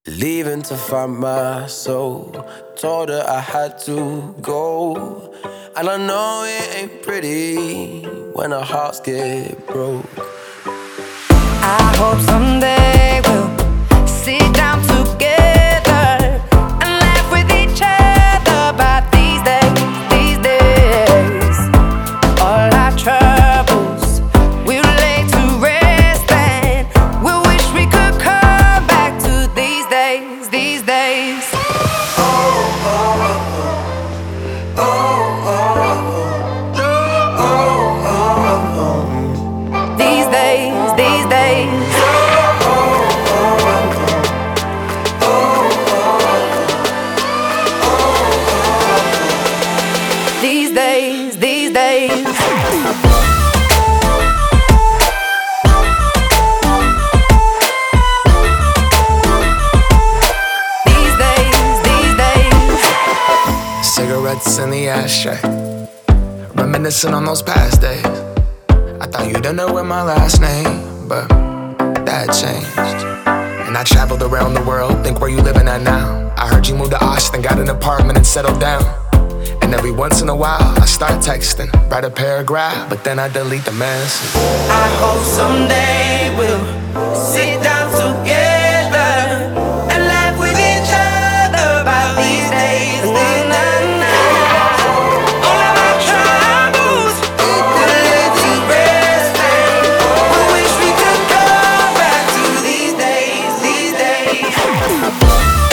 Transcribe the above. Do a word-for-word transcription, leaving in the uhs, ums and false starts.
Leaving to find my soul. Told her I had to go. And I know it ain't pretty when our hearts get broke. I hope someday we'll sit down together and laugh with each other about these days, these days. All our troubles we'll lay to rest, and we'll wish we could come back to these days, these days. Oh, oh, oh, oh, oh, oh, oh. These days, these days. These days, these days. These days, these days. Cigarettes in the ashtray, reminiscing on those past days. I thought you didn't know my last name, but that changed. And I traveled around the world, think where you living at now. I heard you moved to Austin, got an apartment and settled down. And every once in a while, I start texting, write a paragraph, but then I delete the message. I hope someday we'll sit down together and laugh with each other about these days. These days. All of our troubles we'll lay to rest, and we wish we could go back to these days, these days.